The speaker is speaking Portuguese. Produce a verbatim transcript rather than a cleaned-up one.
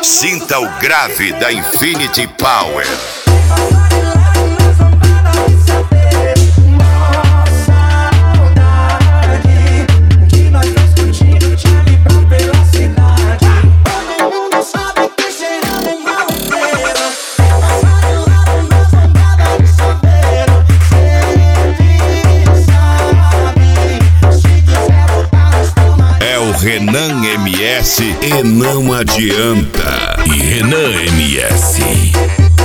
Sinta o grave da Infinity Power. Renan M S e não adianta. E Renan M S.